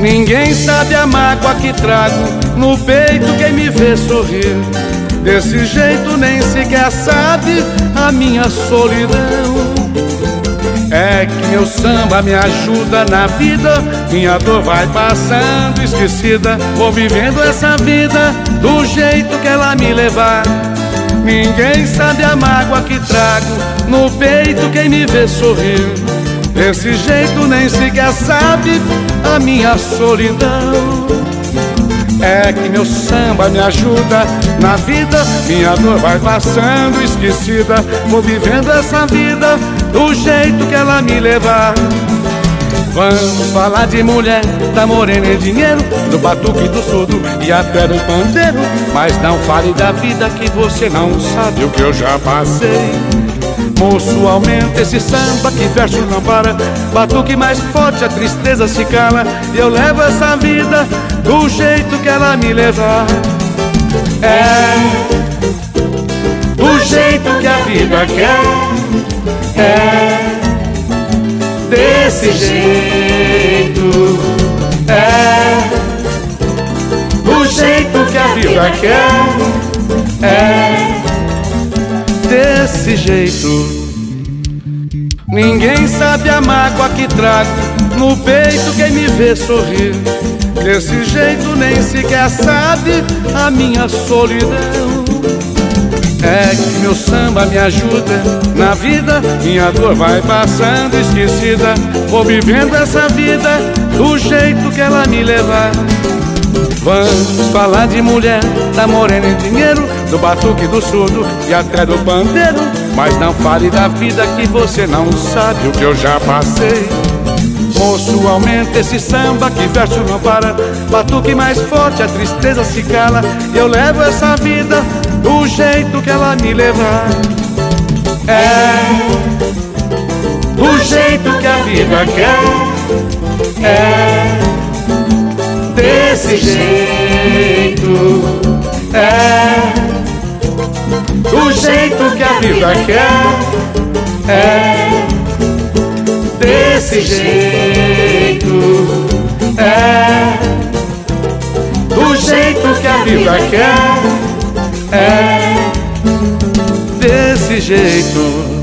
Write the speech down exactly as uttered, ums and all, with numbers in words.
Ninguém sabe a mágoa que trago no peito quem me vê sorrir. Desse jeito nem sequer sabe a minha solidão. É que meu samba me ajuda na vida, minha dor vai passando esquecida. Vou vivendo essa vida do jeito que ela me levar. Ninguém sabe a mágoa que trago no peito quem me vê sorrir. Desse jeito nem sequer sabe a minha solidão. É que meu samba me ajuda na vida, minha dor vai passando esquecida. Vou vivendo essa vida do jeito que ela me levar. Vamos falar de mulher, da morena e dinheiro, do batuque, do surdo e até do pandeiro. Mas não fale da vida que você não sabe o que eu já passei. Moço, aumenta esse samba que verso não para. Batuque mais forte, a tristeza se cala. E eu levo essa vida do jeito que ela me levar. É do jeito que a vida quer. É desse jeito. É do jeito que a vida quer. É desse jeito. Ninguém sabe a mágoa que trago no peito quem me vê sorrir. Desse jeito nem sequer sabe a minha solidão. É que meu samba me ajuda na vida, minha dor vai passando esquecida. Vou vivendo essa vida do jeito que ela me levar. Vamos falar de mulher, da morena e dinheiro, do batuque, do surdo e até do pandeiro. Mas não fale da vida que você não sabe o que eu já passei. Moço, aumenta esse samba que verso não para. Batuque mais forte, a tristeza se cala. E eu levo essa vida do jeito que ela me levar. É do jeito que a vida quer. É desse jeito. É do jeito que a vida quer. É desse jeito. É do jeito que a vida quer. É desse jeito.